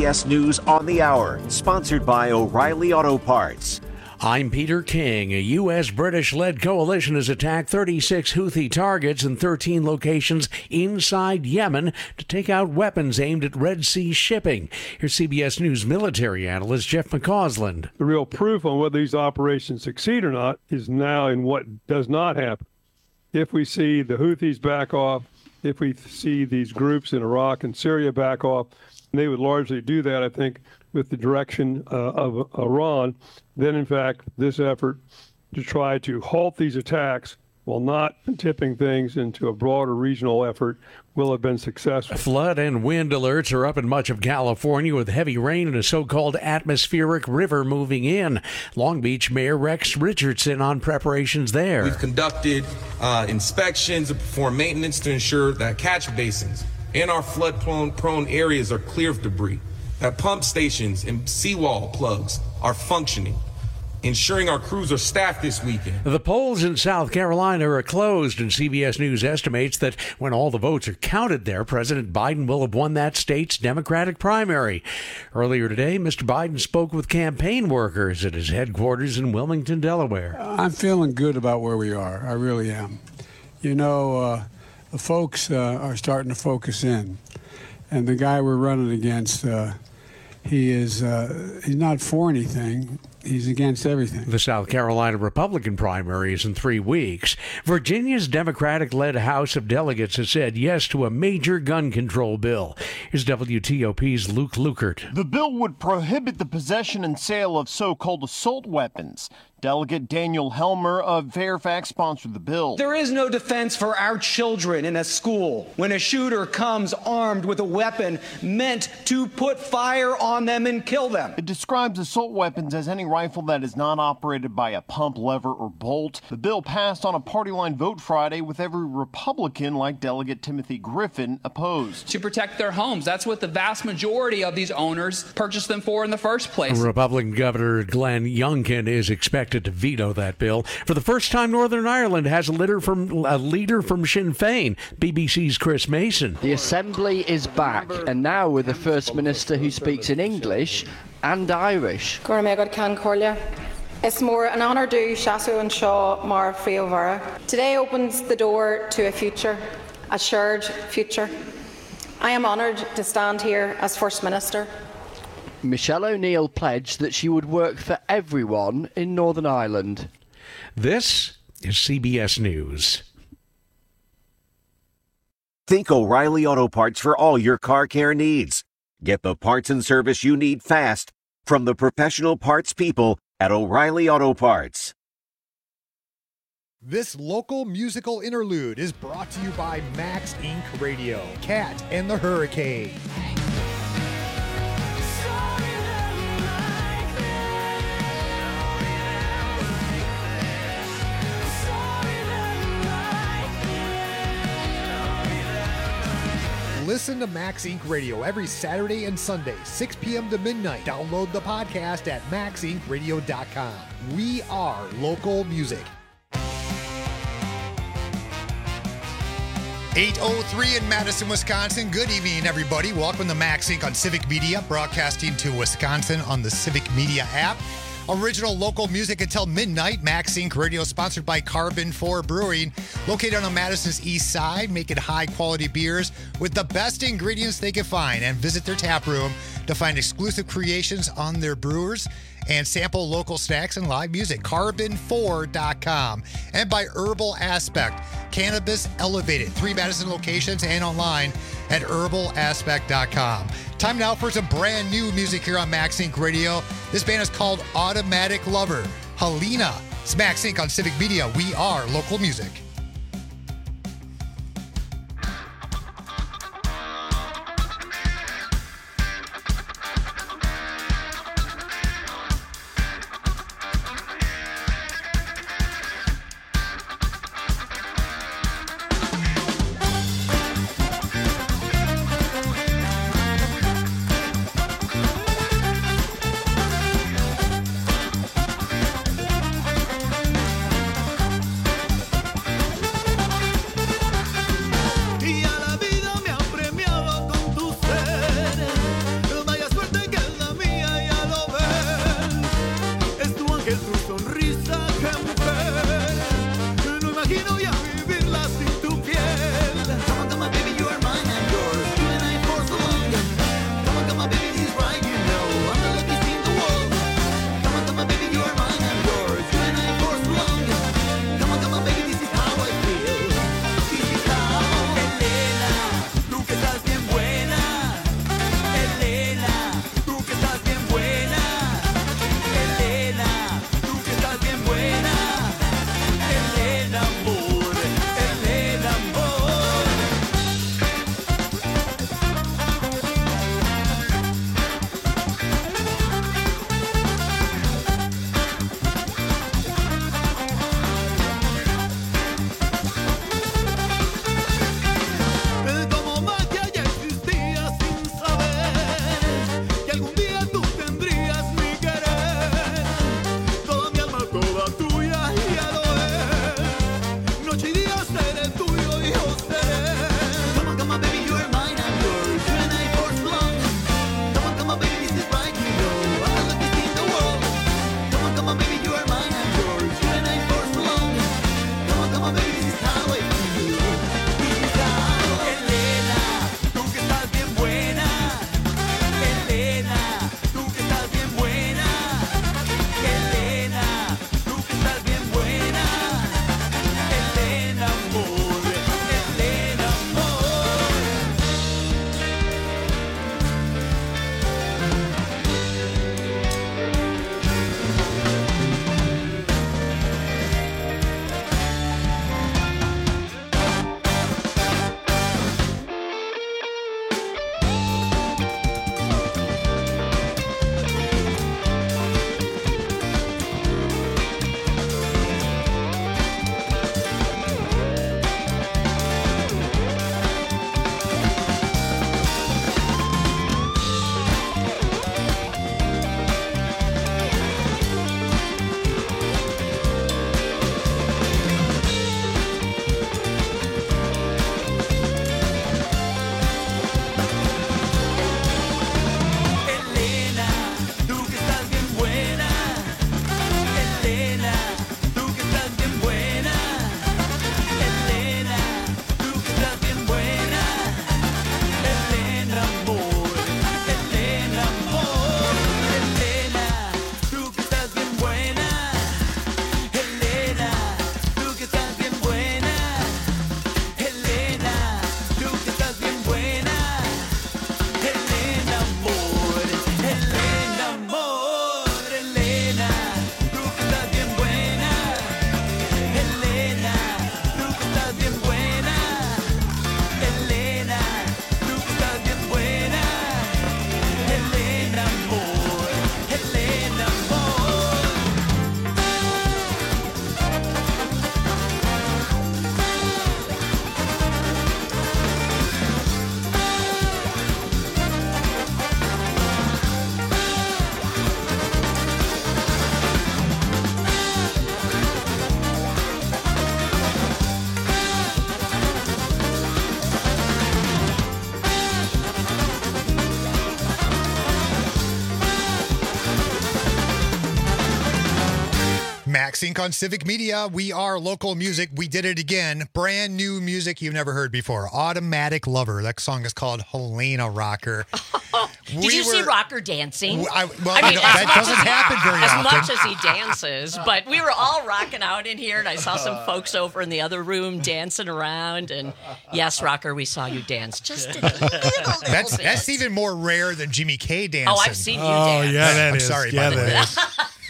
CBS News on the Hour, sponsored by O'Reilly Auto Parts. I'm Peter King. A U.S.-British-led coalition has attacked 36 Houthi targets in 13 locations inside Yemen to take out weapons aimed at Red Sea shipping. Here's CBS News military analyst Jeff McCausland. The real proof on whether these operations succeed or not is now in what does not happen. If we see the Houthis back off, if we see these groups in Iraq and Syria back off, and they would largely do that, I think, with the direction of Iran, then in fact this effort to try to halt these attacks while not tipping things into a broader regional effort will have been successful. Flood and wind alerts are up in much of California with heavy rain and a so-called atmospheric river moving in. Long Beach Mayor Rex Richardson on preparations there. We've conducted inspections and performed maintenance to ensure that catch basins and our flood-prone areas are clear of debris, that pump stations and seawall plugs are functioning, ensuring our crews are staffed this weekend. The polls in South Carolina are closed, and CBS News estimates that when all the votes are counted there, President Biden will have won that state's Democratic primary. Earlier today, Mr. Biden spoke with campaign workers at his headquarters in Wilmington, Delaware. I'm feeling good about where we are. I really am. You know, the folks are starting to focus in. And the guy we're running against, he's not for anything. He's against everything. The South Carolina Republican primary is in 3 weeks. Virginia's Democratic-led House of Delegates has said yes to a major gun control bill. Here's WTOP's Luke Lukert. The bill would prohibit the possession and sale of so-called assault weapons. Delegate Daniel Helmer of Fairfax sponsored the bill. There is no defense for our children in a school when a shooter comes armed with a weapon meant to put fire on them and kill them. It describes assault weapons as any rifle that is not operated by a pump, lever, or bolt. The bill passed on a party line vote Friday with every Republican, like Delegate Timothy Griffin, opposed. To protect their homes. That's what the vast majority of these owners purchased them for in the first place. Republican Governor Glenn Youngkin is expected to veto that bill. For the first time, Northern Ireland has a leader from Sinn Féin, BBC's Chris Mason. The Assembly is back, and now with a First Minister who speaks in English and Irish. It's more an honour due Shasu and Shaw Mar Friovara. Today opens the door to a future, a shared future. I am honoured to stand here as First Minister. Michelle O'Neill pledged that she would work for everyone in Northern Ireland. This is CBS News. Think O'Reilly Auto Parts for all your car care needs. Get the parts and service you need fast from the professional parts people at O'Reilly Auto Parts. This local musical interlude is brought to you by Max Inc. Radio, Cat and the Hurricane. Listen to Max Inc. Radio every Saturday and Sunday, 6 p.m. to midnight. Download the podcast at maxincradio.com. We are local music. 8:03 in Madison, Wisconsin. Good evening, everybody. Welcome to Max Inc. on Civic Media, broadcasting to Wisconsin on the Civic Media app. Original local music until midnight. Max Inc. Radio, sponsored by Carbon 4 Brewing, located on Madison's east side, making high-quality beers with the best ingredients they can find. And visit their tap room to find exclusive creations on their brewers and sample local snacks and live music. Carbon4.com. And by Herbal Aspect, cannabis elevated. 3 Madison locations and online at herbalaspect.com. Time now for some brand new music here on Max Inc. Radio. This band is called Automatic Lover. Helena. It's Max Inc. on Civic Media. We are local music. algún día tú tendrías mi querer. Toda mi alma, toda tuya, ya lo es. Noche y día seré tuyo y yo seré. Come on, baby, you are mine, I'm yours. You and I for so long. Come on, baby, this is right, you know. I love this in the world. Come on, baby, you are mine, I'm yours. You and I for so long. Come on, baby, this is how I feel. This is how. Elena, tú que estás bien buena. Elena, tú que estás bien buena. Elena, tú que estás bien buena. Elena, amor. Elena, amor. Elena, tú que estás bien buena. Elena, tú que estás bien buena. Elena, tú que estás bien buena. Elena, amor. Elena, amor. Elena, tú que estás bien buena. Elena, tú que estás bien buena. Elena, tú que estás bien buena. Elena, amor. Elena, amor. Elena, tú que estás bien buena. Elena, tú que estás bien buena. Elena, tú que estás bien buena. Elena, amor. Elena, amor. Max Inc. on Civic Media. We are local music. We did it again. Brand new music you've never heard before. Automatic Lover. That song is called Helena Rocker. Did you see Rocker dancing? That doesn't happen very often. As much as he dances, but we were all rocking out in here, and I saw some folks over in the other room dancing around. And yes, Rocker, we saw you dance just a little bit. That's even more rare than Jimmy K dancing. Oh, I've seen you dance. Yeah, that I'm is. sorry, Yeah, by the way. that is.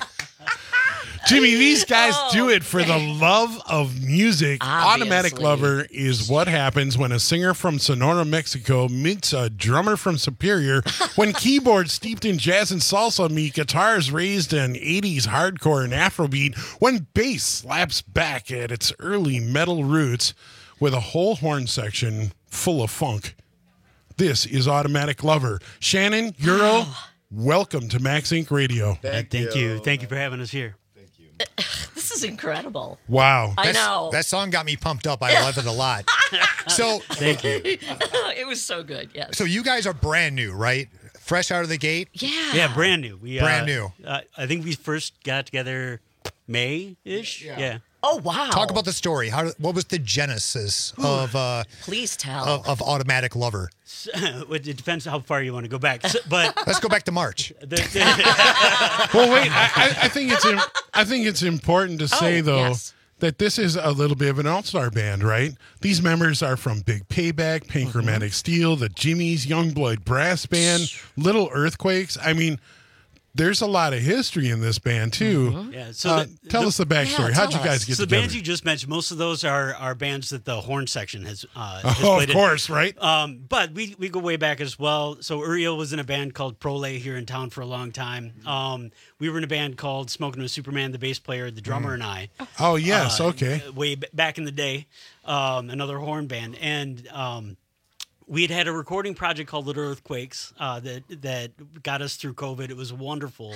Jimmy, these guys do it for the love of music. Obviously. Automatic Lover is what happens when a singer from Sonora, Mexico meets a drummer from Superior, when keyboards steeped in jazz and salsa meet guitars raised in 80s hardcore and Afrobeat, when bass slaps back at its early metal roots with a whole horn section full of funk. This is Automatic Lover. Shannon, Euro, welcome to Max Inc. Radio. Thank you. Thank you for having us here. This is incredible. Wow. I know. That song got me pumped up. I love it a lot. So thank you. It was so good, yes. So you guys are brand new, right? Fresh out of the gate? Yeah, brand new. Brand new. I think we first got together May-ish. Yeah. Oh, wow. Talk about the story. What was the genesis of Please tell. of Automatic Lover? It depends how far you want to go back. But let's go back to March. Well, wait. I think it's important to say though that this is a little bit of an all-star band, right? These members are from Big Payback, Pink Chromatic Steel, the Jimmys, Youngblood Brass Band, Little Earthquakes. I mean, there's a lot of history in this band too. Yeah, so tell us the backstory. How'd you guys get together? So the together? bands you just mentioned, most of those are bands that the horn section has of played course, in. Right? But we go way back as well. So Uriel was in a band called Prole here in town for a long time. We were in a band called Smoking with Superman, the bass player, the drummer, and I. Oh yes, okay. Way back in the day, another horn band, and we had a recording project called Little Earthquakes that got us through COVID. It was wonderful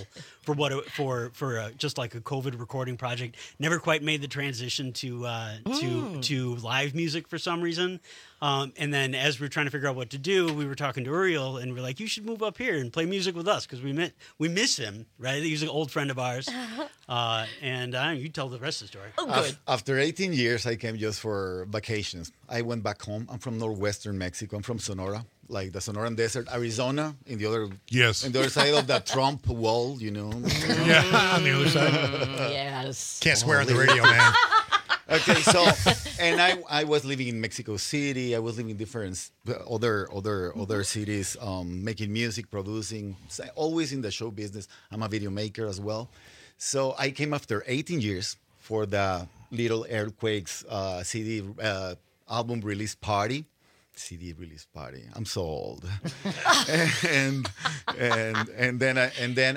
for just like a COVID recording project. Never quite made the transition to live music for some reason. And then as we were trying to figure out what to do, we were talking to Uriel, and we're like, "You should move up here and play music with us because we miss him, right? He's an old friend of ours." And you tell the rest of the story. Oh, good. After 18 years, I came just for vacations. I went back home. I'm from northwestern Mexico. I'm from Sonora, like the Sonoran Desert, Arizona, in the other side of the Trump wall, you know. Yeah, on the other side. Yes. Can't swear on the radio, man. Okay, so and I was living in Mexico City. I was living in different other cities, making music, producing, always in the show business. I'm a video maker as well. So I came after 18 years for the Little Earthquakes CD album release party. CD release party. I'm so old. and then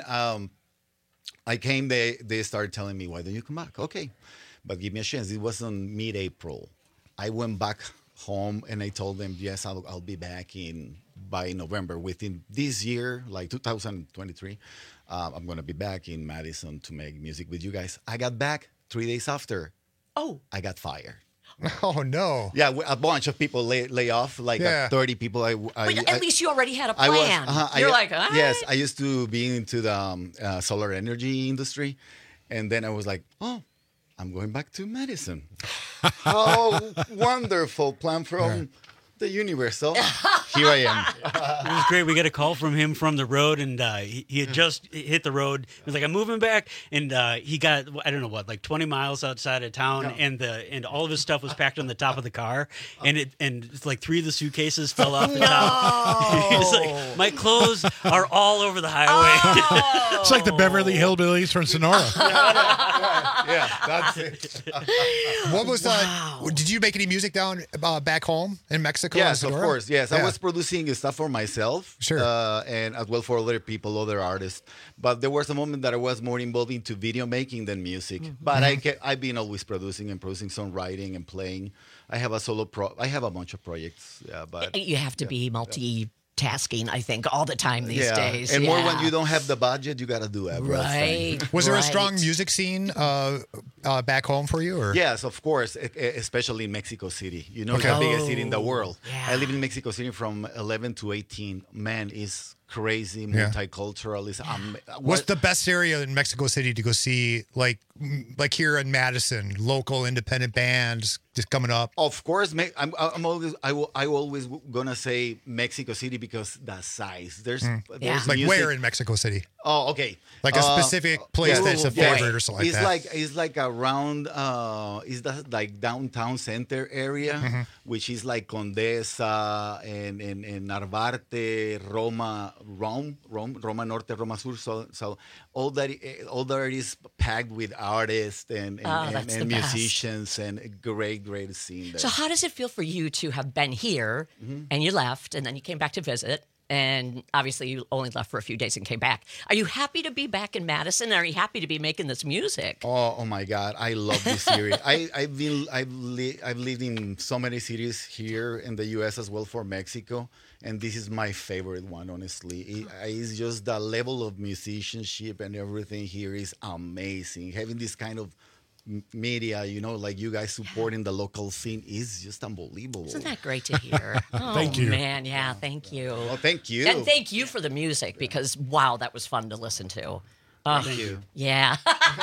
I came. They started telling me, "Why don't you come back?" Okay. But give me a chance. It was on mid-April. I went back home and I told them, yes, I'll be back by November. Within this year, like 2023, I'm going to be back in Madison to make music with you guys. I got back 3 days after. Oh. I got fired. Oh, no. Yeah, a bunch of people lay off, like 30 people. But at least you already had a plan. You're like, all right. Yes, I used to be into the solar energy industry. And then I was like, oh, I'm going back to Madison. How wonderful plan from the universe. So here I am. It was great. We got a call from him from the road, and he had just hit the road. He was like, "I'm moving back," and he got I don't know what, like 20 miles outside of town, and all of his stuff was packed on the top of the car, and it's like 3 of the suitcases fell off the top. He's like, "My clothes are all over the highway." It's like the Beverly Hillbillies from Sonora. Yeah, that's it. What was did you make any music down back home in Mexico? Yes, of course. Yes, I was producing stuff for myself, sure, and as well for other people, other artists. But there was a moment that I was more involved into video making than music. Mm-hmm. But I've been always producing songwriting and playing. I have a bunch of projects. Yeah, but you have to be multitasking, I think, all the time these days. And more when you don't have the budget, you got to do everything. Right. Was there a strong music scene back home for you? Or? Yes, of course, especially in Mexico City. You know, it's the biggest city in the world. Yeah. I live in Mexico City from 11 to 18. Man, it's crazy, multicultural. What's the best area in Mexico City to go see, like here in Madison, local independent bands just coming up? Of course, I'm always gonna say Mexico City because the size. There's like music. Where in Mexico City? Oh, okay. Like a specific place that's a favorite or something like that. It's like around is the like downtown center area, which is like Condesa and Narvarte, Roma Norte, Roma Sur. So all that is packed with artists and musicians and a great scene there. So how does it feel for you to have been here and you left and then you came back to visit? And obviously, you only left for a few days and came back. Are you happy to be back in Madison? Are you happy to be making this music? Oh my God, I love this series. I've lived in so many cities here in the U.S. as well for Mexico, and this is my favorite one. Honestly, it's just the level of musicianship and everything here is amazing. Having this kind of media, you know, like you guys supporting the local scene is just unbelievable. Isn't that great to hear? Thank you. Man, yeah, thank you. Well, thank you. And thank you for the music because, wow, that was fun to listen to. Thank you. Yeah.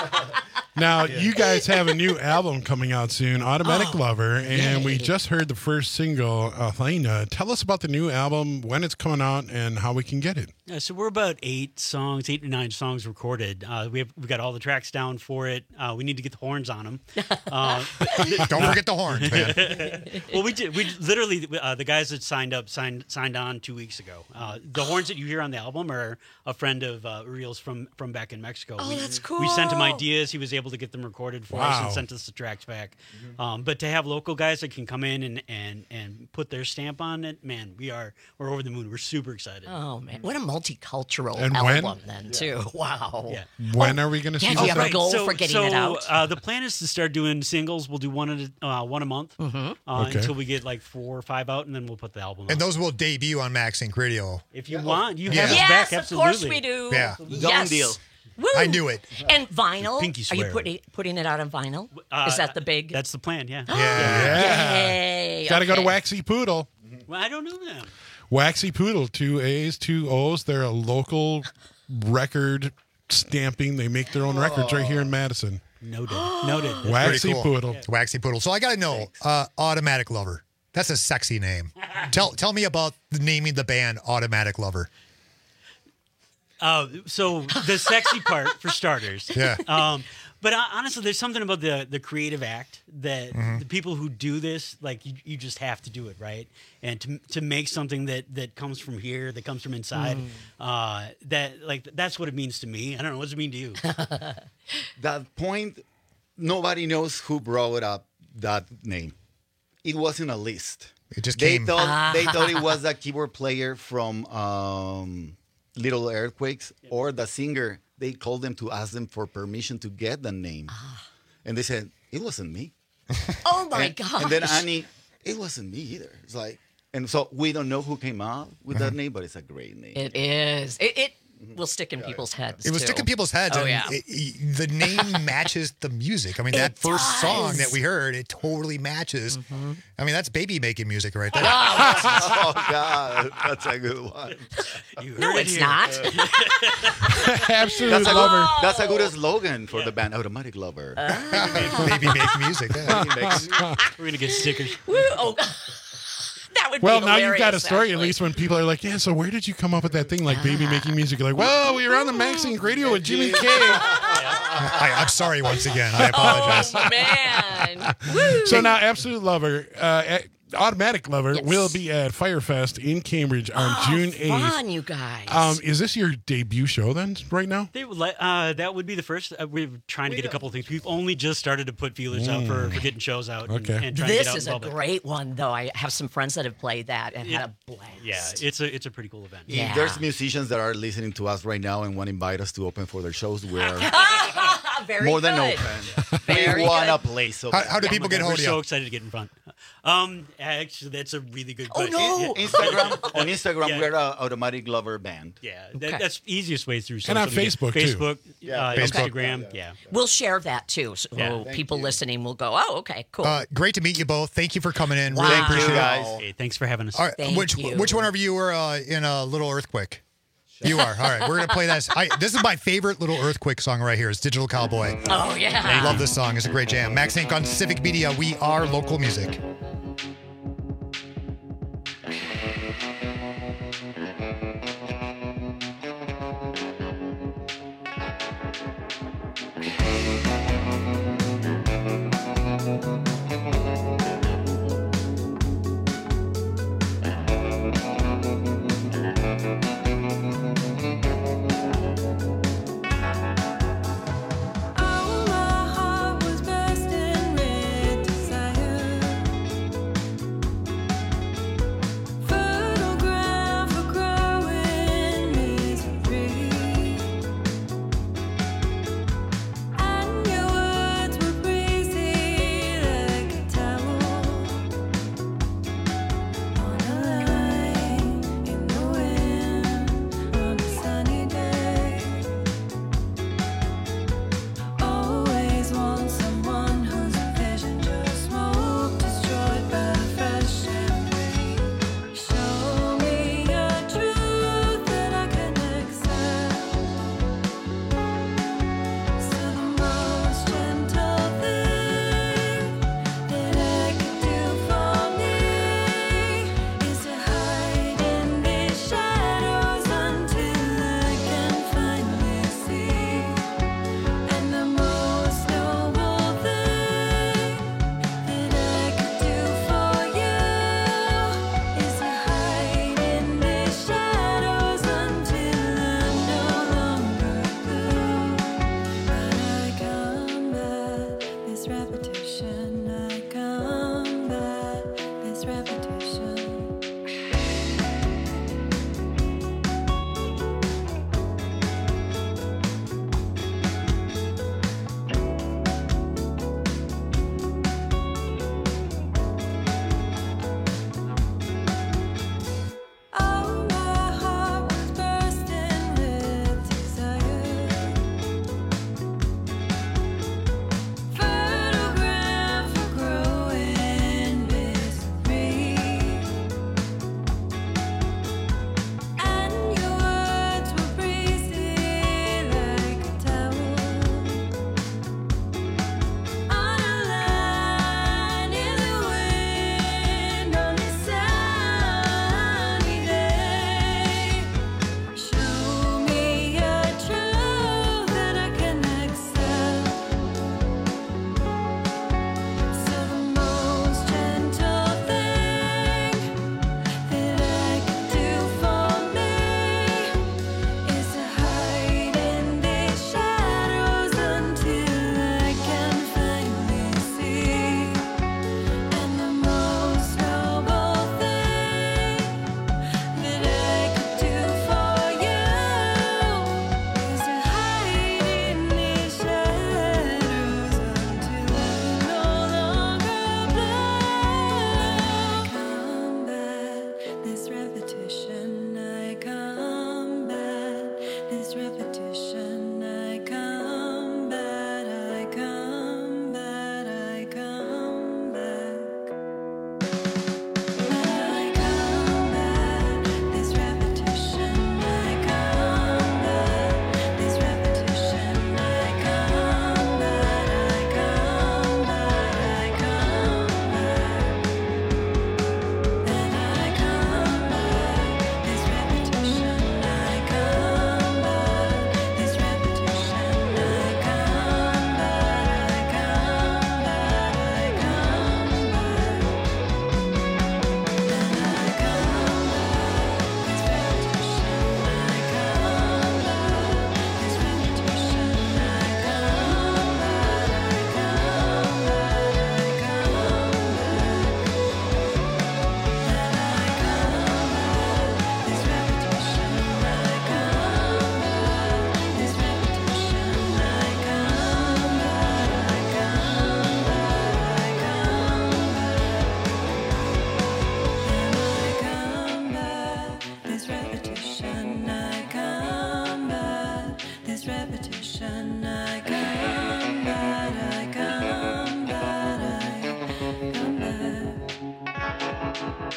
Now, you guys have a new album coming out soon, Automatic Lover, and we just heard the first single, Helena. Tell us about the new album, when it's coming out, and how we can get it. So we're about 8 to 9 songs recorded. We've got all the tracks down for it. We need to get the horns on them. Don't forget the horns, man. Well, we did. We literally the guys that signed on 2 weeks ago. The horns that you hear on the album are a friend of Uriel's from back back in Mexico. Oh, that's We sent him cool. ideas. He was able to get them recorded for us Wow. and sent us the tracks back. But to have local guys that can come in and put their stamp on it, man, we're over the moon. We're super excited. Oh man, what a multicultural And when? album then too. Wow. Yeah. When are we going to see Yeah, do this? you have a goal for getting it out? The plan is to start doing singles. We'll do one a month Okay. until we get like 4 or 5 out, and then we'll put the album out. And those will debut on MaxSync Radio. If you want, you Yeah. have us Yes, back. of Absolutely. course we do. Yeah. Yes. deal. Woo. I knew it. And vinyl. Pinky Are you swear. putting it out on vinyl? Is that the big? That's the plan. Yeah. Yeah. Yay. Got to go to Okay. Waxy Poodle. Well, I don't know them. Waxy Poodle, 2 A's, 2 O's. They're a local record stamping. They make their own records right here in Madison. Noted. Noted. That's Waxy Pretty cool. Poodle. Waxy Poodle. So I got to know, Automatic Lover. That's a sexy name. Tell me about naming the band Automatic Lover. So the sexy part for starters. Yeah. But honestly, there's something about the creative act that Mm-hmm. the people who do this, like you just have to do it, right? And to make something that comes from here, that comes from inside, that's what it means to me. I don't know, what does it mean to you? That point, nobody knows who brought up that name. It wasn't a list. It just They came. thought it was a keyboard player from Little Earthquakes or the singer. They called them to ask them for permission to get the name, and they said it wasn't me. Oh my gosh. And then Annie, it wasn't me either. It's like, and so we don't know who came up with that name, but it's a great name. It is. It will stick in people's heads. It was too. sticking people's heads. Oh and yeah. the name matches the music. I mean, that first song that we heard, it totally matches. Mm-hmm. I mean, that's baby making music right there. Oh God, that's a good one. You heard No, it it's here. not. Absolute lover. That's a good slogan for the band, Automatic Lover. Baby make music. Yeah. We're gonna get stickers. Woo. Oh, that would Well, be now you've got a hilarious, story at actually. least when people are like, yeah, so where did you come up with that thing like baby making music? You're like, well, we were on the MaxSync Radio with Jimmy K. I'm sorry once again. I apologize. Oh man. Woo. So now Absolute Lover, Automatic Lover Yes. will be at Firefest in Cambridge on June 8th. Fun, you guys. Is this your debut show then right now? That would be the first. We're trying to get a couple of things. We've only just started to put feelers out for getting shows out. Okay. And trying to This get out is in a public. great one, though. I have some friends that have played that and had a blast. Yeah, it's a pretty cool event. Yeah. If there's musicians that are listening to us right now and want to invite us to open for their shows, we're Very more than good. open. Very We want good. a place. So How do bad. people get We're hold of so you? excited to get in front. Actually, that's a really good Oh, question. no. On Instagram, Yeah. we're an Automatic Lover band. Yeah, Okay. that's the easiest way through. And on social media. Facebook, too. Facebook, Facebook. Instagram, yeah. We'll share that too. So Yeah. people listening will go, oh, okay, cool. Great to meet you both. Thank you for coming in. Wow. Really Thank you, appreciate guys. it. Hey, thanks for having us. All right, Thank you. which one of you were in a Little Earthquake? You are. All right, we're gonna play this. This is my favorite Little Earthquake song right here. It's Digital Cowboy. oh, yeah. I love this song. It's a great jam. Max Inc. on Civic Media. We are local music. Oh, my heart was bursting with desire. this repetition. I combat, I combat, I come back. I combat this repetition. I combat this repetition. I combat, I combat, I come back. And I combat this repetition. I combat this repetition. I combat, I combat, I come back. And I combat this repetition. I combat this repetition. I combat, I combat, I come back. And I combat this repetition. I combat this repetition. I combat, I combat, I come back. And I combat this repetition. I combat this repetition. I combat, I combat, I come back.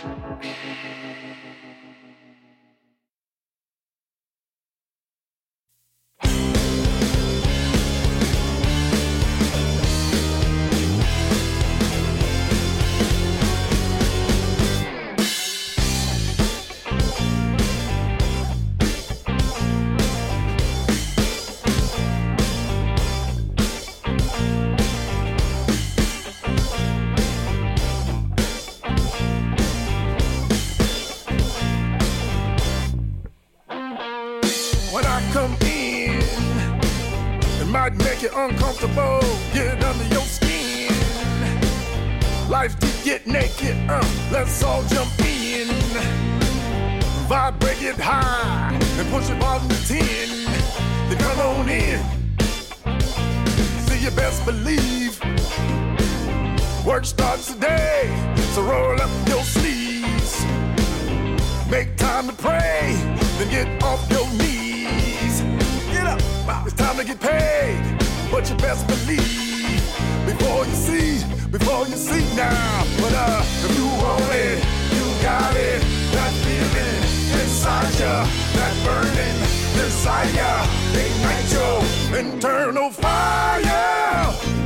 When I come in, it might make you uncomfortable, get under your skin. Life to get naked, let's all jump in. Vibrate it high and push it bottom to 10. Then come on in. See, you best believe work starts today, so roll up your sleeves. Make time to pray, then get off your knees. Get up, it's time to get paid. But you best believe before you see now. But if you want it, you got it. That feeling inside ya, that burning desire, ignite your internal fire.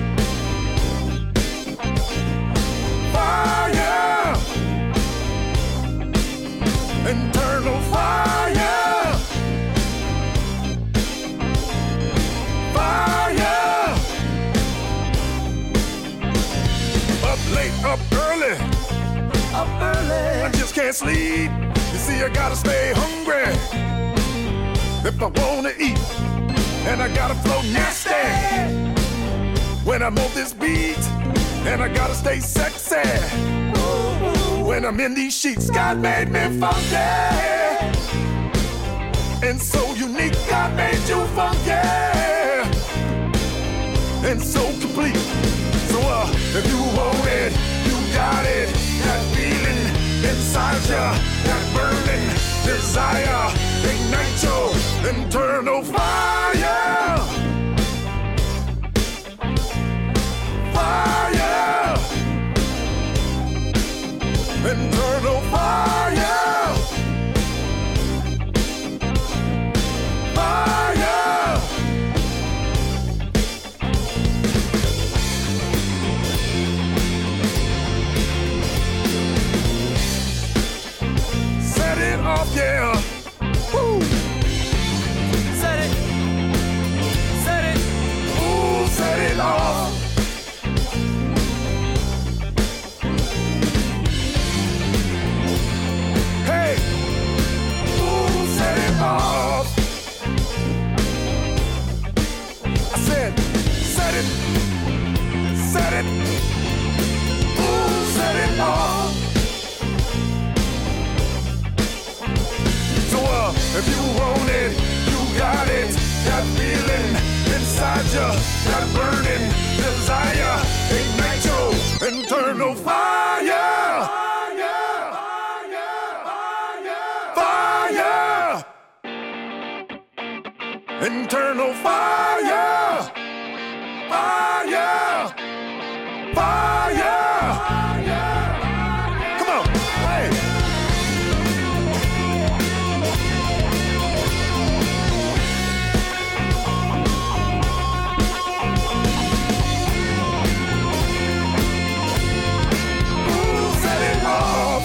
Fire. Internal fire. Fire. Up late, up early. Up early. I just can't sleep. You see, I gotta stay hungry if I wanna eat. And I gotta flow nasty when I'm on this beat. And I gotta stay sexy when I'm in these sheets. God made me funky and so unique. God made you funky and so complete. So if you want it, you got it. That feeling inside ya, that burning desire, ignite your internal fire. Fire. Internal fire. Fire. Set it off, yeah. Woo. Set it. Set it. Ooh, set it off. Hey, ooh, set it off. I said, set it, set it, ooh, set it off. So if you want it, you got it. That feeling inside ya, that burning desire, ignite your internal fire. Fire. internal fire, fire, fire. Come on, hey. Set it off.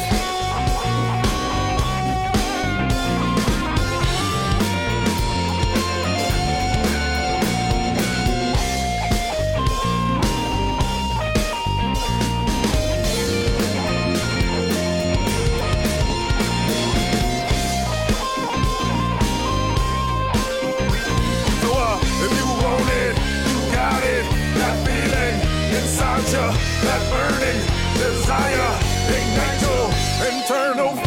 That burning desire, ignite your internal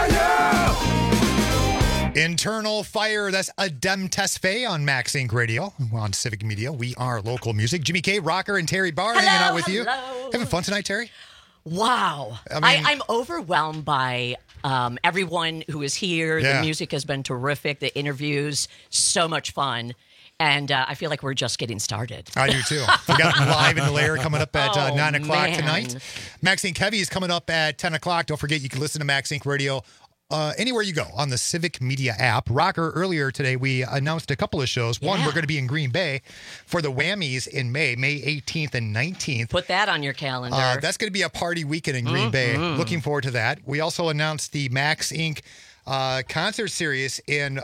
fire. Internal Fire, that's Adem Tesfaye on Max Inc. Radio on Civic Media. We are local music. Jimmy K, Rocker, and Terry Barr hanging out with you. Having fun tonight, Terry? Wow. I'm overwhelmed by everyone who is here. Yeah. The music has been terrific. The interviews, so much fun. And I feel like we're just getting started. I do too. We got Live in the Lair coming up at 9 o'clock man. tonight. Max Inc. Heavy is coming up at 10 o'clock. Don't forget, you can listen to Max Inc. Radio anywhere you go on the Civic Media app. Rocker, earlier today, we announced a couple of shows. One, we're going to be in Green Bay for the Whammies in May 18th and 19th. Put that on your calendar. That's going to be a party weekend in Green Bay. Looking forward to that. We also announced the Max Inc. Concert series in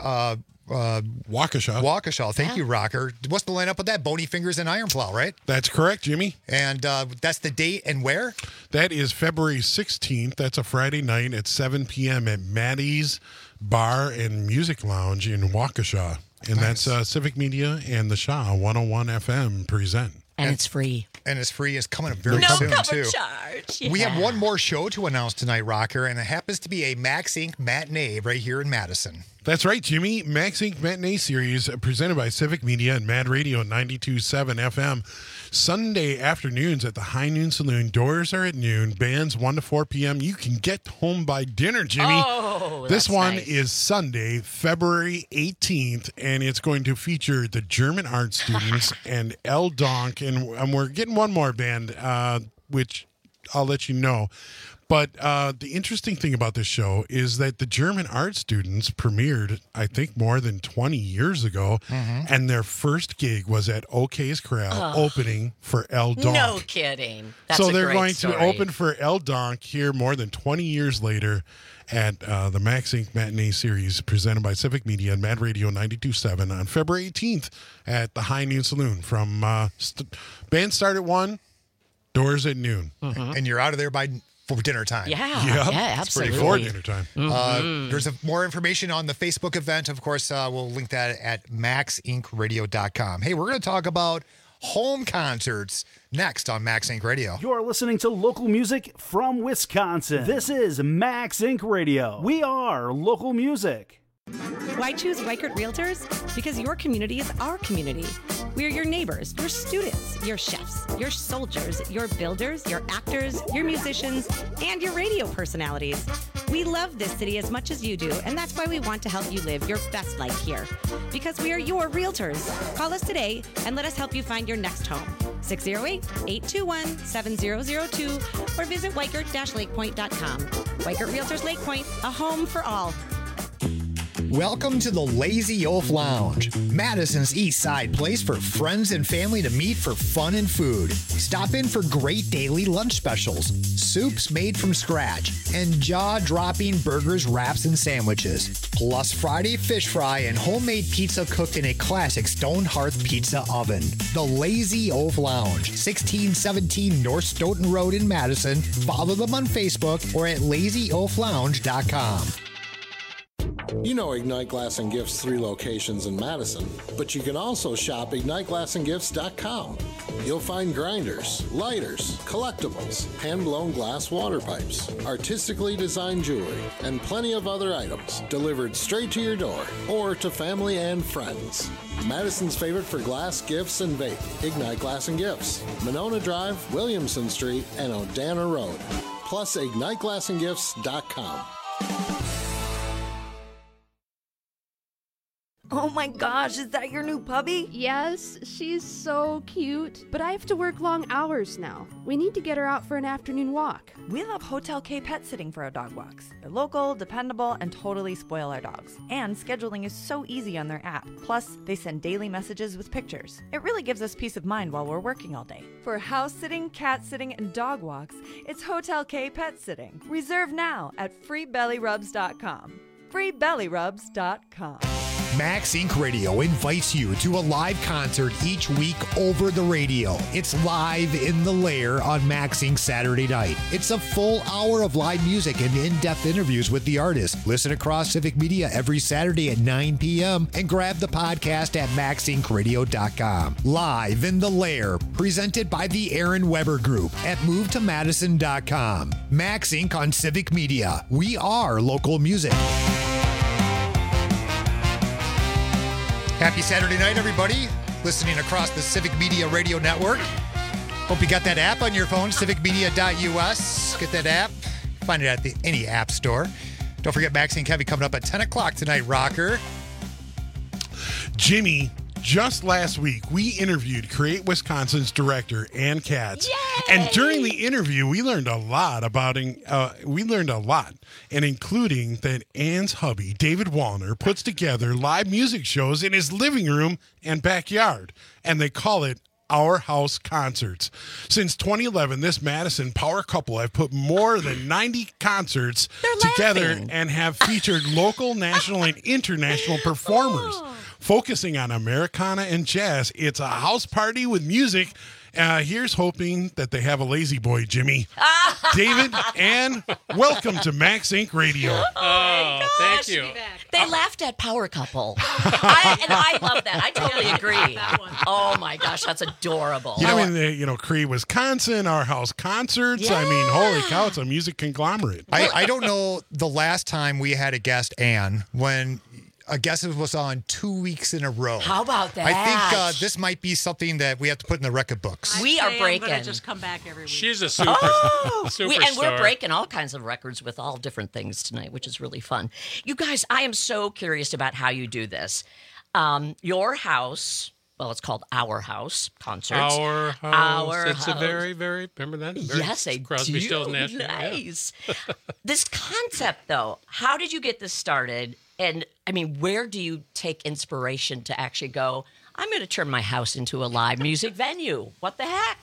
Waukesha. Thank you, Rocker. What's the lineup of that? Bony Fingers and Iron Plow, right? That's correct, Jimmy. And that's the date and where? That is February 16th. That's a Friday night at 7 p.m. at Maddie's Bar and Music Lounge in Waukesha. And that's Civic Media and the Shaw 101 FM present. And it's free. And it's free. It's coming up very no soon, cover too. charge. We Yeah. have one more show to announce tonight, Rocker, and it happens to be a Max Inc. matinee right here in Madison. That's right, Jimmy. Max Inc. Matinee Series presented by Civic Media and Mad Radio 92.7 FM. Sunday afternoons at the High Noon Saloon. Doors are at noon. Bands 1 to 4 p.m. You can get home by dinner, Jimmy. Oh, this that's one nice. is Sunday, February 18th, and it's going to feature the German art students and El Donk. And we're getting one more band, which I'll let you know. But the interesting thing about this show is that the German art students premiered, I think, more than 20 years ago, and their first gig was at OK's Corral, opening for El Donk. No kidding. That's so a they're great going story. to open for El Donk here more than 20 years later at the Max Inc. Matinee Series presented by Civic Media and Mad Radio 92.7 on February 18th at the High Noon Saloon. From band start at 1, doors at noon. And you're out of there for dinner time. Yeah, Yep. yeah, It's pretty absolutely. cool. Before dinner time. There's more information on the Facebook event. Of course, we'll link that at maxincradio.com. Hey, we're going to talk about home concerts next on Max Inc. Radio. You're listening to local music from Wisconsin. This is Max Inc. Radio. We are local music. Why choose Weichert Realtors? Because your community is our community. We are your neighbors, your students, your chefs, your soldiers, your builders, your actors, your musicians, and your radio personalities. We love this city as much as you do, and that's why we want to help you live your best life here. Because we are your realtors. Call us today and let us help you find your next home. 608-821-7002 or visit Weichert-LakePoint.com. Weichert Realtors Lake Point, a home for all. Welcome to the Lazy Oaf Lounge, Madison's East Side place for friends and family to meet for fun and food. Stop in for great daily lunch specials, soups made from scratch, and jaw-dropping burgers, wraps, and sandwiches. Plus Friday fish fry and homemade pizza cooked in a classic stone hearth pizza oven. The Lazy Oaf Lounge, 1617 North Stoughton Road in Madison. Follow them on Facebook or at lazyoaflounge.com. You know Ignite Glass and Gifts 3 locations in Madison, but you can also shop IgniteGlassandGifts.com. You'll find grinders, lighters, collectibles, hand-blown glass water pipes, artistically designed jewelry, and plenty of other items delivered straight to your door or to family and friends. Madison's favorite for glass, gifts, and vape, Ignite Glass and Gifts, Monona Drive, Williamson Street, and Odana Road. Plus IgniteGlassandGifts.com. Oh my gosh, is that your new puppy? Yes, she's so cute. But I have to work long hours now. We need to get her out for an afternoon walk. We love Hotel K Pet Sitting for our dog walks. They're local, dependable, and totally spoil our dogs. And scheduling is so easy on their app. Plus, they send daily messages with pictures. It really gives us peace of mind while we're working all day. For house sitting, cat sitting, and dog walks, it's Hotel K Pet Sitting. Reserve now at freebellyrubs.com. freebellyrubs.com. Max Inc. Radio invites you to a live concert each week over the radio. It's Live in the Lair on Max Inc. Saturday night. It's a full hour of live music and in-depth interviews with the artist. Listen across Civic Media every Saturday at 9 p.m. and grab the podcast at maxincradio.com. Live in the Lair, presented by the Aaron Weber Group at movetomadison.com. Max Inc. on Civic Media. We are local music. Happy Saturday night, everybody. Listening across the Civic Media Radio Network. Hope you got that app on your phone, civicmedia.us. Get that app. Find it at any app store. Don't forget Maxie and Kevin coming up at 10 o'clock tonight, Rocker. Jimmy, just last week, we interviewed Create Wisconsin's director, Ann Katz. Yay! And during the interview, we learned a lot and including that Ann's hubby, David Wallner, puts together live music shows in his living room and backyard, and they call it Our House Concerts. Since 2011, this Madison power couple have put more than 90 concerts together and have featured local, national, and international performers. Focusing on Americana and jazz, it's a house party with music. Here's hoping that they have a lazy boy, Jimmy. David, Ann, welcome to Max Inc. Radio. Oh, thank you. They laughed at Power Couple. I love that. I totally agree. Oh, my gosh, that's adorable. Create Wisconsin, Our House Concerts. Yeah. I mean, holy cow, it's a music conglomerate. I don't know the last time we had a guest, Ann, when a guest was on 2 weeks in a row. How about that? I think this might be something that we have to put in the record books. We are breaking. I'm going to just come back every week. She's a superstar. And we're breaking all kinds of records with all different things tonight, which is really fun. You guys, I am so curious about how you do this. Your house... Well, it's called Our House Concerts. Our House. It's a very, very, remember that? Yes, I Crosby, do. Stills, Nash. Nice. Yeah. This concept, though, how did you get this started? And, I mean, where do you take inspiration to actually go, I'm going to turn my house into a live music venue? What the heck?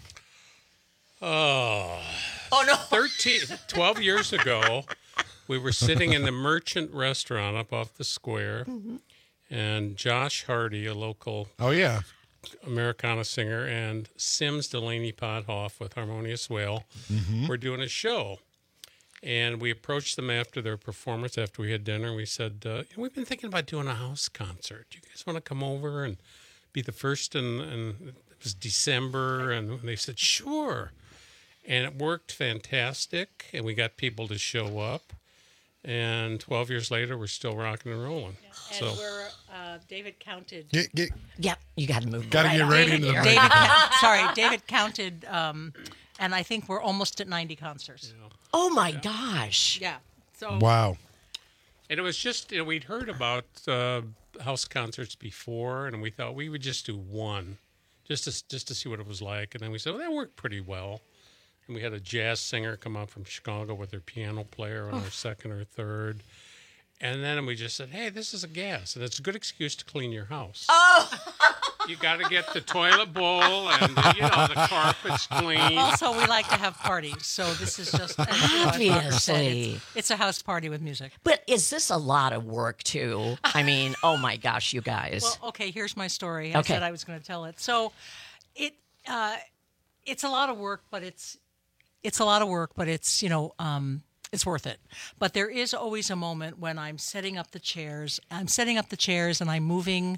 Oh no. 12 years ago, we were sitting in the Merchant restaurant up off the square. Mm-hmm. And Josh Hardy, a local Americana singer, and Sims Delaney Pothoff with Harmonious Whale were doing a show. And we approached them after their performance, after we had dinner, and we said, we've been thinking about doing a house concert. You guys want to come over and be the first? And it was December, and they said, sure. And it worked fantastic, and we got people to show up. And 12 years later, we're still rocking and rolling. Yeah. And we're, David counted. Yep, you got to move. Got to get right into the David counted, and I think we're almost at 90 concerts. Yeah. Oh, my gosh. Yeah. So wow. And it was just, we'd heard about house concerts before, and we thought we would just do one, just to see what it was like. And then we said, well, that worked pretty well. And we had a jazz singer come out from Chicago with their piano player on their second or third. And then we just said, hey, this is a gas, and it's a good excuse to clean your house. Oh! You got to get the toilet bowl and, the carpets clean. Also, we like to have parties, so this is just... Obviously. It's a house party with music. But is this a lot of work, too? I mean, oh, my gosh, you guys. Well, okay, here's my story. I said I was going to tell it. So it's a lot of work, but it's a lot of work, but it's, it's worth it. But there is always a moment when I'm setting up the chairs. And I'm moving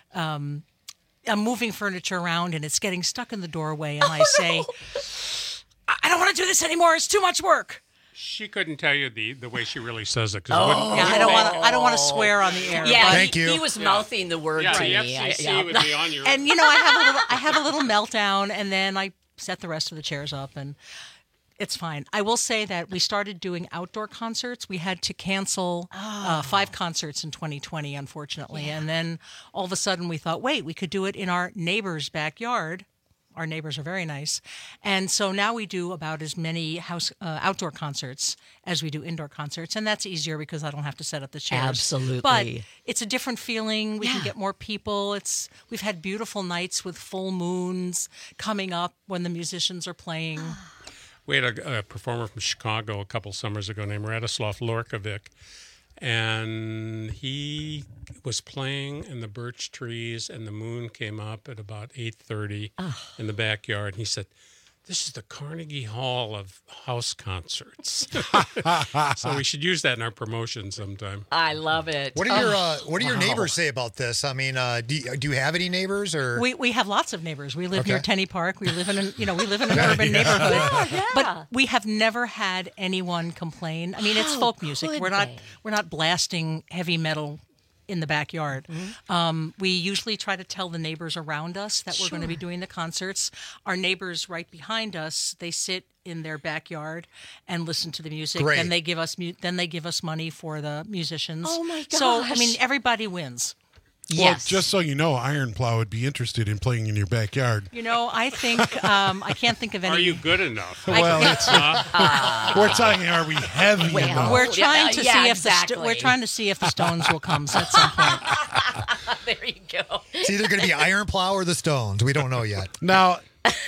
furniture around, and it's getting stuck in the doorway. And I say, I don't want to do this anymore. It's too much work. She couldn't tell you the way she really says it. I don't want to swear on the air. Yeah, thank you. He was mouthing the word to me. The FCC would be on your... And, I have a little meltdown, and then I set the rest of the chairs up, and It's fine. I will say that we started doing outdoor concerts. We had to cancel 5 concerts in 2020, unfortunately. Yeah. And then all of a sudden we thought, wait, we could do it in our neighbor's backyard. Our neighbors are very nice. And so now we do about as many outdoor concerts as we do indoor concerts. And that's easier because I don't have to set up the chairs. Absolutely. But it's a different feeling. We can get more people. We've had beautiful nights with full moons coming up when the musicians are playing. We had a performer from Chicago a couple summers ago named Radoslav Lorkovic, and he was playing in the birch trees, and the moon came up at about 8:30 in the backyard. And he said, "This is the Carnegie Hall of house concerts." So we should use that in our promotion sometime. I love it. What do your neighbors say about this? I mean, do you have any neighbors or? We have lots of neighbors. We live near Okay. Tenney Park. We live in an urban neighborhood. But we have never had anyone complain. I mean, it's folk music. could We're not blasting heavy metal in the backyard. We usually try to tell the neighbors around us that we're going to be doing the concerts. Our neighbors right behind us, they sit in their backyard and listen to the music. Great. And they give us money for the musicians. Oh my So I mean, gosh. everybody wins. Well, just so you know, Iron Plow would be interested in playing in your backyard. You know, I think I can't think of any. Are you good enough? Well, we're talking, are we heavy enough? We're trying to see if exactly. we're trying to see if the Stones will come at some point. There you go. It's either going to be Iron Plow or the Stones. We don't know yet. Now,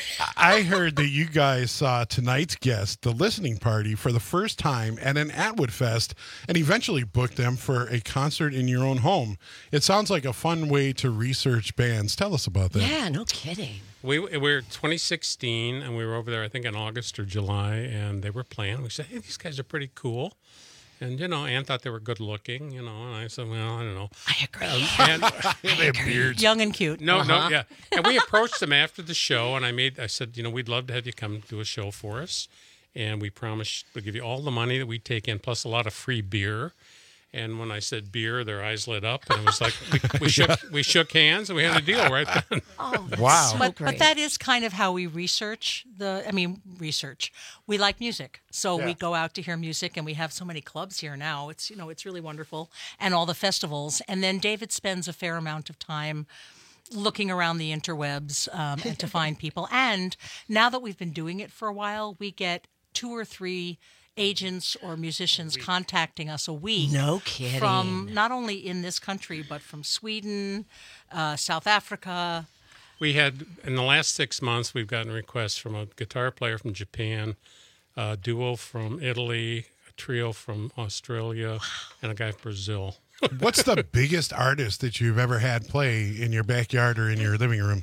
I heard that you guys saw tonight's guest, the Listening Party, for the first time at an Atwood Fest and eventually booked them for a concert in your own home. It sounds like a fun way to research bands. Tell us about that. Yeah, no kidding. We were 2016, and we were over there, I think, in August or July, and they were playing. We said, "Hey, these guys are pretty cool." And, Ann thought they were good looking, and I said, well, I don't know. I agree. And they have beards. Young and cute. No, yeah. And we approached them after the show, and I said, we'd love to have you come do a show for us. And we promised we'd give you all the money that we take in, plus a lot of free beer. And when I said beer, their eyes lit up, and it was like we shook hands, and we had a deal right then. Oh, that's Wow. so But great. that is kind of how we research research. We like music. So we go out to hear music, and we have so many clubs here now. It's it's really wonderful, and all the festivals. And then David spends a fair amount of time looking around the interwebs and to find people. And now that we've been doing it for a while, we get 2 or 3 agents or musicians contacting us a week. No kidding. From not only in this country, but from Sweden, South Africa. We had, in the last 6 months, we've gotten requests from a guitar player from Japan, a duo from Italy, a trio from Australia, and a guy from Brazil. What's the biggest artist that you've ever had play in your backyard or in your living room?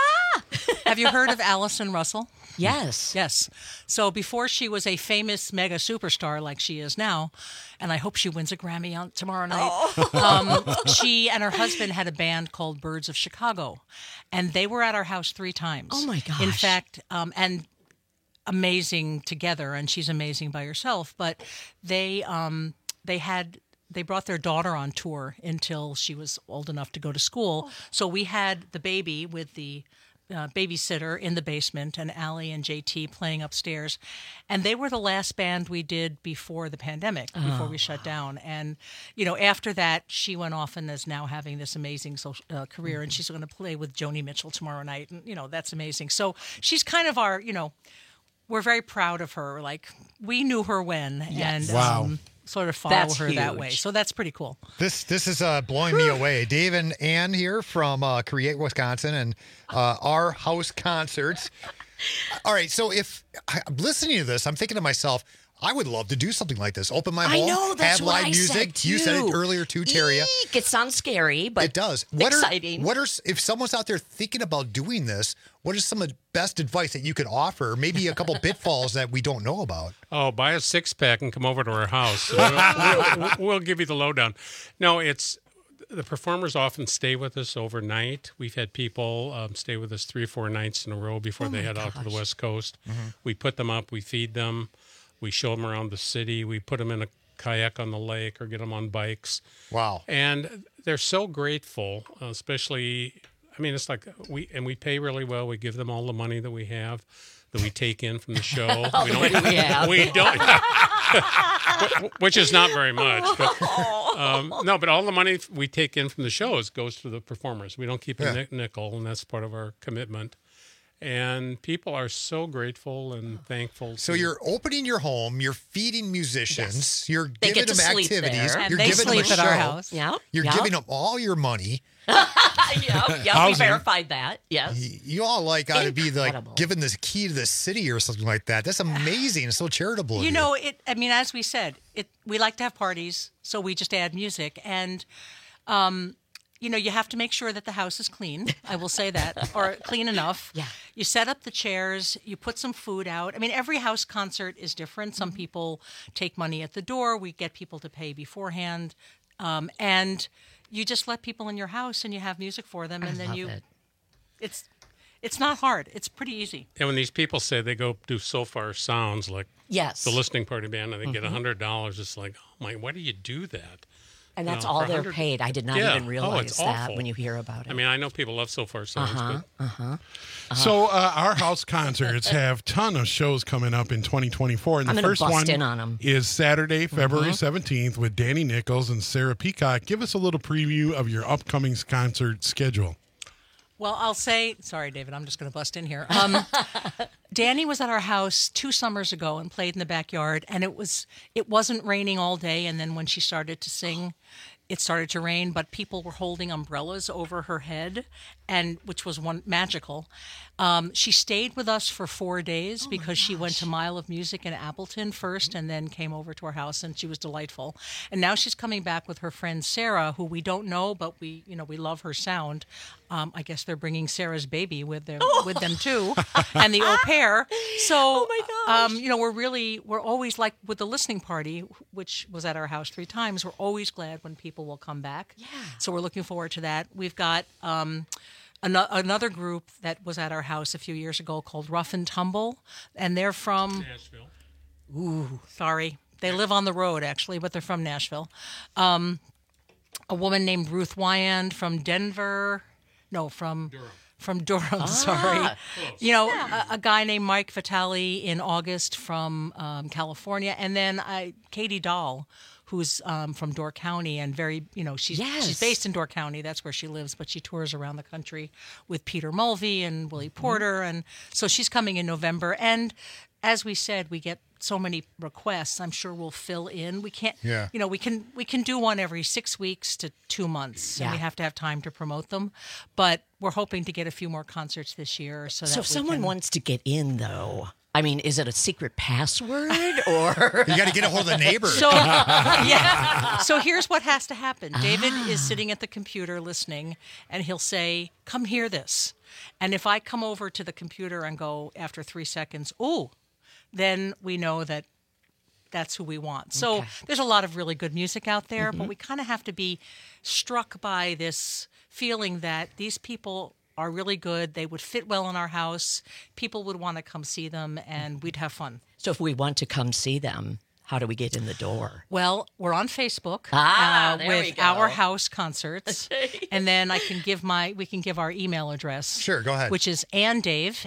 Have you heard of Alison Russell? Yes. Yes. So before she was a famous mega superstar like she is now, and I hope she wins a Grammy on tomorrow night, she and her husband had a band called Birds of Chicago, and they were at our house 3 times. Oh, my gosh. In fact, and amazing together, and she's amazing by herself, but they brought their daughter on tour until she was old enough to go to school. So we had the baby with the babysitter in the basement and Allie and JT playing upstairs. And they were the last band we did before the pandemic, before we shut down. And, after that, she went off and is now having this amazing social, career. And she's going to play with Joni Mitchell tomorrow night. And, that's amazing. So she's kind of our, we're very proud of her. Like, we knew her when. Yes. And, Wow. sort of follow That's her that huge. way. So that's pretty cool. This is blowing me away. Dave and Ann here from Create Wisconsin and our house concerts. All right, so if I'm listening to this, I'm thinking to myself, I would love to do something like this. Open my I home, know, that's have what live I music. said, You said it too. earlier too, Terria. Eek, it sounds scary, but It does. exciting. If someone's out there thinking about doing this, what is some of the best advice that you could offer? Maybe a couple pitfalls that we don't know about. Oh, buy a 6-pack and come over to our house. We'll give you the lowdown. No, the performers often stay with us overnight. We've had people stay with us 3 or 4 nights in a row before they head out to the West Coast. We put them up, we feed them, we show them around the city, we put them in a kayak on the lake or get them on bikes. Wow. And they're so grateful, especially, it's like we pay really well. We give them all the money that we have. that we take in from the show. What do we have? We don't. Which is not very much. But, no, but all the money we take in from the shows goes to the performers. We don't keep a nickel, and that's part of our commitment. And people are so grateful and thankful. So you're opening your home, you're feeding musicians, you're They giving get to them sleep activities, there. And you're they giving them a sleep show. at our house. Yep. You're Yep. giving them all your money. Yep, we Housing. verified that. Yes. You all ought to be Incredible. like giving the key to the city or something like that. That's amazing. It's so charitable. of You know, I mean, as we said, we like to have parties, so we just add music. And, you know, you have to make sure that the house is clean. I will say that, or clean enough. Yeah. You set up the chairs. You put some food out. I mean, every house concert is different. Some people take money at the door. We get people to pay beforehand. And you just let people in your house and you have music for them. And then it's not hard. It's pretty easy. And when these people say they go do So Far Sounds, like Yes. the listening party band, and they get $100, it's like, oh my, why do you do that? And You that's know, all for they're 100 paid. I did not Yeah. even realize it's that awful. when you hear about it. I mean, I know people love So Far Sounds, but So our house concerts have ton of shows coming up in 2024, and I'm the gonna first bust one in on 'em. is Saturday, February 17th, with Danny Nichols and Sarah Peacock. Give us a little preview of your upcoming concert schedule. Well, I'll say, sorry, David, I'm just going to bust in here. Danny was at our house 2 summers ago and played in the backyard, and it wasn't raining all day. And then when she started to sing, it started to rain, but people were holding umbrellas over her head, and which was magical. She stayed with us for 4 days because she went to Mile of Music in Appleton first, and then came over to our house, and she was delightful. And now she's coming back with her friend Sarah, who we don't know, but we love her sound. I guess they're bringing Sarah's baby with them too, and the au pair. So, we're always like with the listening party, which was at our house 3 times. We're always glad when people will come back. Yeah. So we're looking forward to that. We've got another group that was at our house a few years ago called Rough and Tumble, and they're from Nashville. Ooh, sorry. They live on the road, actually, but they're from Nashville. A woman named Ruth Wyand from Denver. No, from Durham, sorry. Close. A guy named Mike Vitale in August from California. And then Katie Dahl, who's from Door County and she's based in Door County. That's where she lives, but she tours around the country with Peter Mulvey and Willie Porter. And so she's coming in November. And as we said, we get so many requests. I'm sure we'll fill in. We can't, we can do one every 6 weeks to 2 months, and we have to have time to promote them. But we're hoping to get a few more concerts this year. So if someone wants to get in, though, I mean, is it a secret password or you got to get a hold of the neighbor? So, So here's what has to happen. David is sitting at the computer listening, and he'll say, "Come hear this." And if I come over to the computer and go after 3 seconds, "Ooh," then we know that that's who we want. So there's a lot of really good music out there, but we kind of have to be struck by this feeling that these people are really good. They would fit well in our house. People would want to come see them, and we'd have fun. So if we want to come see them, how do we get in the door? Well, we're on Facebook there we with go. Our House Concerts, and then we can give our email address. Sure, go ahead. Which is AnnDave,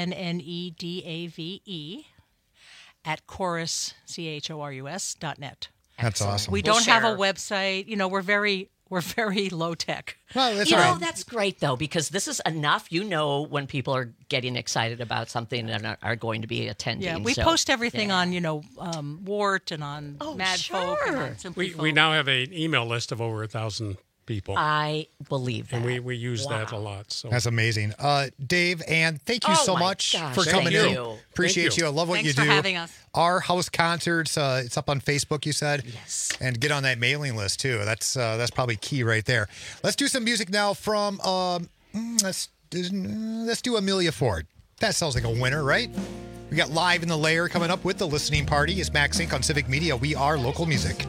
ANNEDAVE, at chorus, CHORUS.net. That's awesome. We don't have a website. We're very low tech. Well, that's that's great though, because this is enough. When people are getting excited about something and are going to be attending. Yeah, we post everything on, Wart and on Mad Folk and on Simply Folk. We now have an email list of over 1,000 people. I believe that. And we use that a lot. So that's amazing. Dave, Ann, thank you so much for Thank coming you. in. Appreciate you. I love what Thanks you do. for having us. Our House Concerts, it's up on Facebook, you said? Yes. And get on that mailing list, too. That's probably key right there. Let's do some music now from, let's do Amelia Ford. That sounds like a winner, right? We got Live in the Lair coming up with the listening party. It's Max Inc. on Civic Media. We are local music.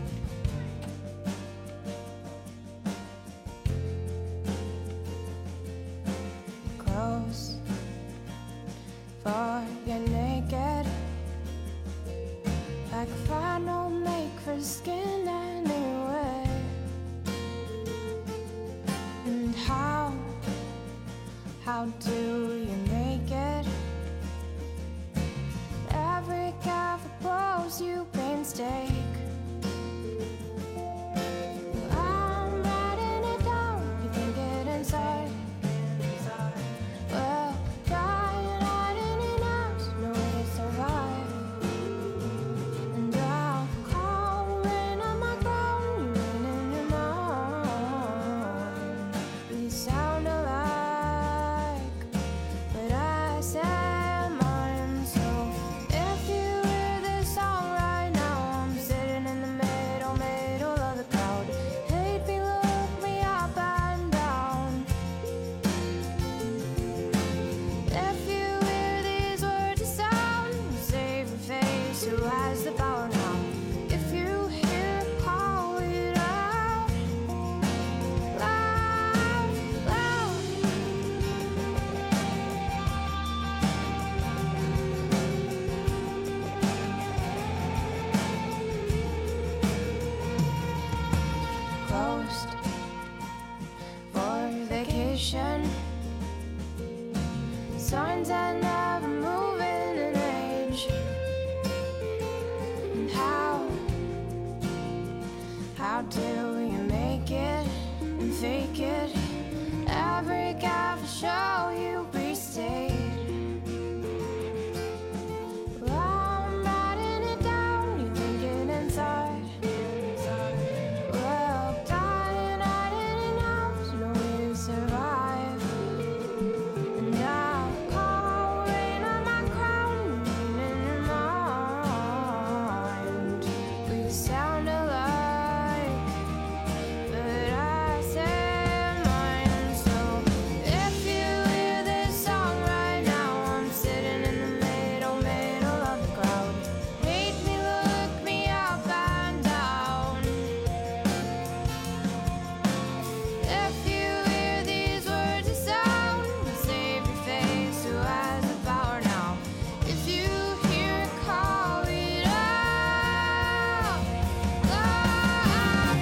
Close for you're naked, like a final make for skin anyway. And how do you make it gives you painstaking. I'm writing it down, you think it inside. Well, trying hiding it out, no way to survive. And I'll call rain on my crown, you rain in your mind. We sound alike, but I say mine. So if you hear this song right now, I'm sitting in the middle of the crowd. Hate me, look me up and down. If you hear these words of sound, save your face, who has the power now? If you hear it, call it out, loud, loud. Closed for vacation. Signs that never move in an age. And how do you make it and fake it? Every cafe show you pre-stayed. Well, I'm writing it down, you think it inside. Well, dying, hiding it out, no way to survive. And I'll call rain on my crown, rain in your mind. We sound alike, but I say mine. So if you hear this song right now, I'm sitting in the middle of the crowd. Hate me, look me up and down. If you hear these words of sound, save your face, who has the power now? If you hear it, call it out, loud,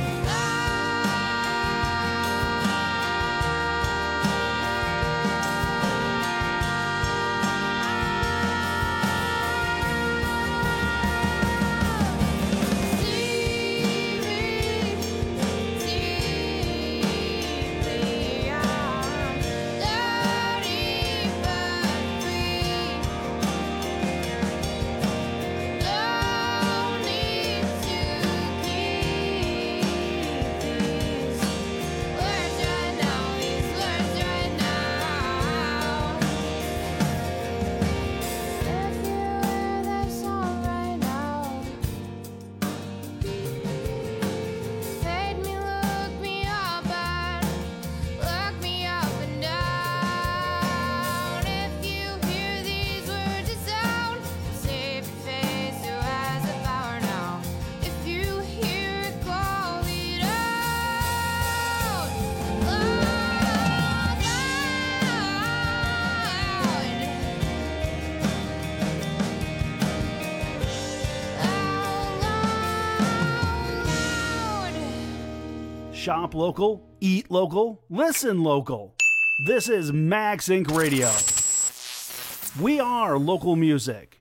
Fade me, look me up and look me up and down. If you hear these words of sound, save your face, who has the power now? If you hear it, call it out, loud, Shop local, eat local, listen local. This is Max Inc. Radio. We are local music.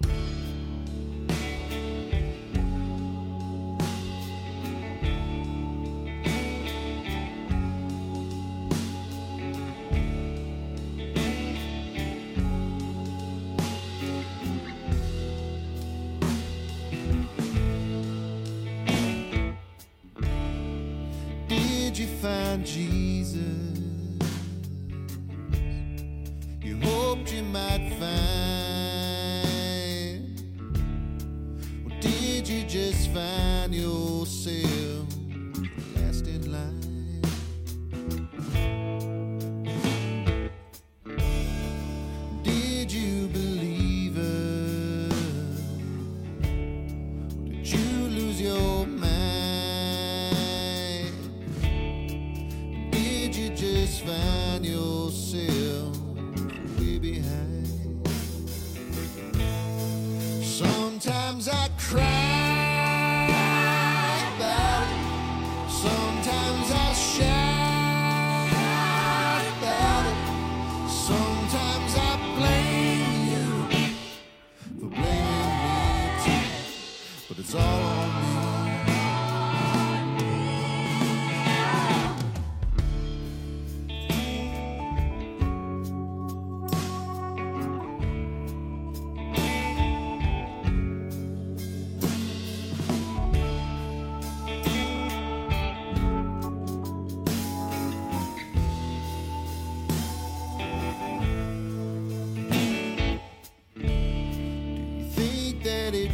Did you find Jesus? You hoped you might find. Or did you just find yourself last in line? Did you believe her? Or did you lose your mind? Did you just find yourself way behind? Sometimes I cry about it. Sometimes I shout about it. Sometimes I blame you for blaming me too.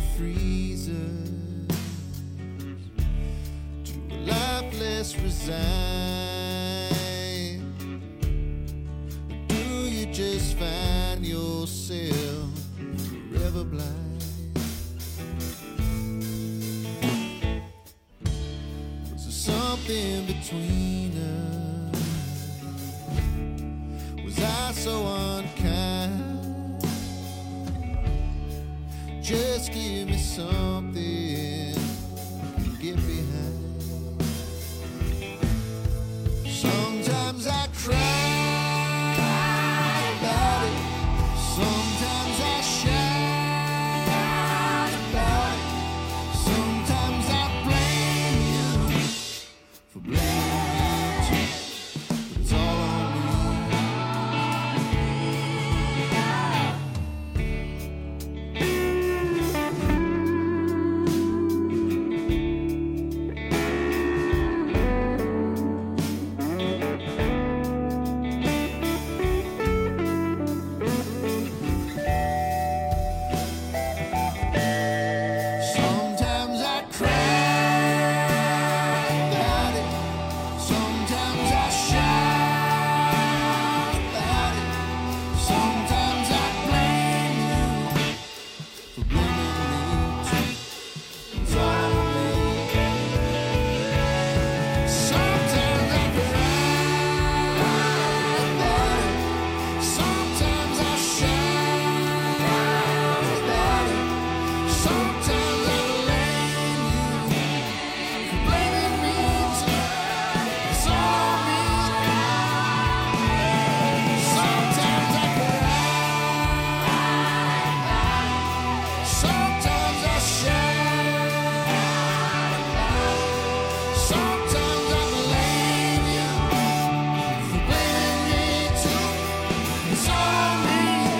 freezers to a life less resigned? Or do you just find yourself forever blind? Was there something between us? Was I so unkind? Just give me something to get behind. Sometimes I cry about it. Sometimes I shout about it. Sometimes I blame you for blaming me too. But it's all on Sometimes I cry about it. Sometimes I shout about it. Sometimes I blame you for blaming me too. It's all on me. Sometimes I cry about it. Sometimes I shout about it. Sometimes I blame you for blaming me too. It's all on me. Sometimes I cry. Sometimes I shout. Sometimes I blame you for blaming me too. It's all on me.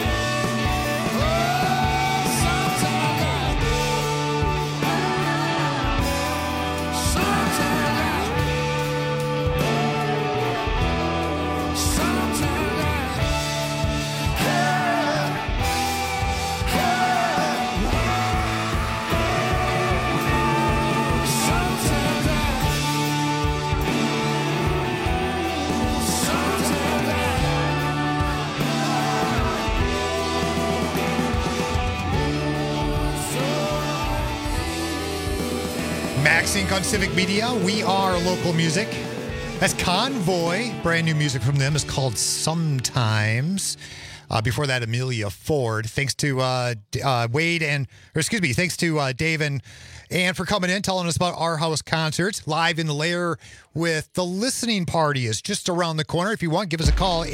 Max Inc. on Civic Media. We are local music. That's Convoy. Brand new music from them is called Sometimes. Before that, Amelia Ford. Thanks to thanks to Dave and Ann for coming in, telling us about Our House Concerts. Live in the Lair with The Listening Party is just around the corner. If you want, give us a call,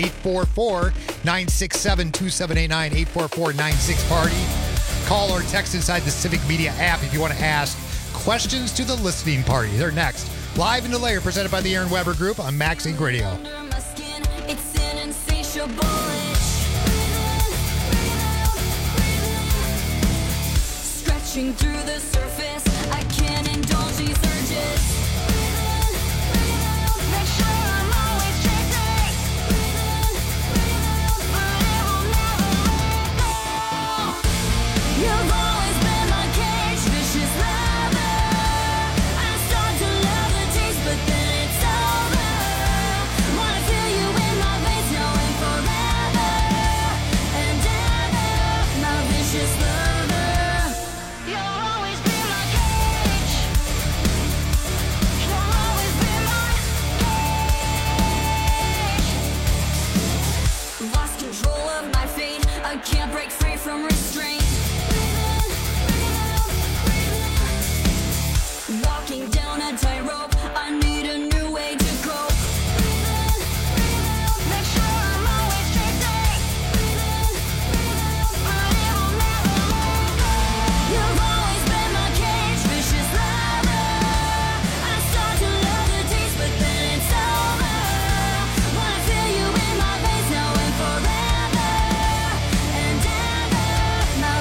844-967-2789, 844-96-PARTY. Call or text inside the Civic Media app if you want to ask questions to The Listening Party. They're next. Live in the Lair, presented by the Aaron Weber Group on Max Inc. Radio. It's an insatiable itch, stretching through the surface. I can't indulge these urges. Make sure I'm always chasing, but it will never let go. You've always been my cage, vicious lover. I start to love the taste, but then it's over. Wanna feel you in my veins now and forever and ever, my vicious lover. You'll always be my cage. You'll always be my cage. Lost control of my fate. I can't break free from restraint. Walking down a tightrope, I need a new way to cope. Make sure I'm always chasing, but it will never let go. You've always been my cage, vicious lover. I start to love the taste, but then it's over. Wanna feel you in my veins now and forever and ever, my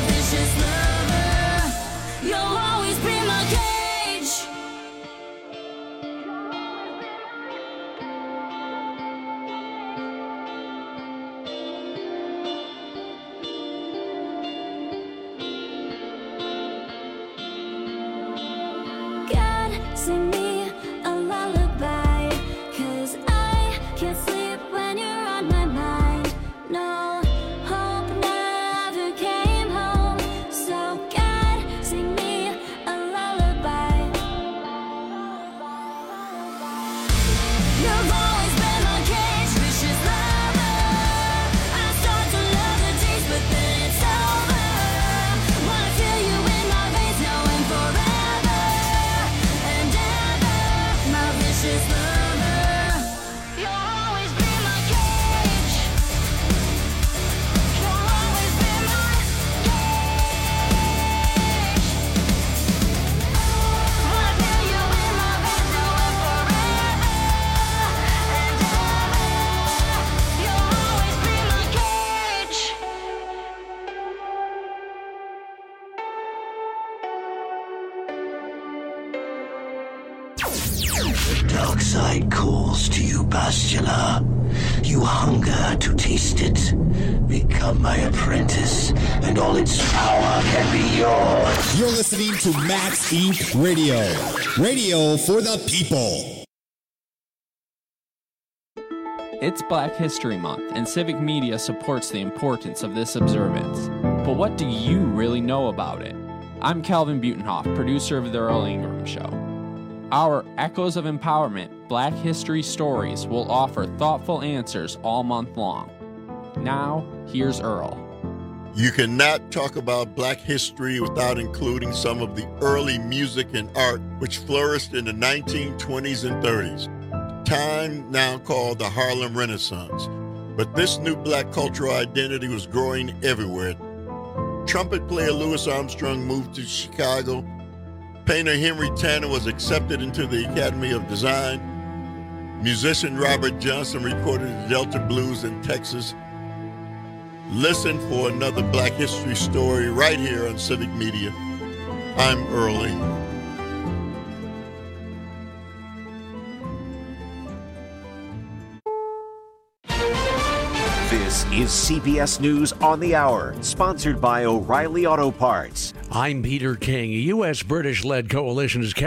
dark side calls to you, Bastila. You hunger to taste it. Become my apprentice, and all its power can be yours. You're listening to Max Inc. Radio. Radio for the people. It's Black History Month, and Civic Media supports the importance of this observance. But what do you really know about it? I'm Calvin Butenhoff, producer of The Earl Ingram Show. Our Echoes of Empowerment Black History Stories will offer thoughtful answers all month long. Now, here's Earl. You cannot talk about Black history without including some of the early music and art which flourished in the 1920s and 30s, time now called the Harlem Renaissance. But this new Black cultural identity was growing everywhere. Trumpet player Louis Armstrong moved to Chicago. Painter Henry Tanner was accepted into the Academy of Design. Musician Robert Johnson recorded the Delta Blues in Texas. Listen for another Black history story right here on Civic Media. I'm Earl Ingram. This is CBS News on the Hour, sponsored by O'Reilly Auto Parts. I'm Peter King. A U.S.-British-led coalition is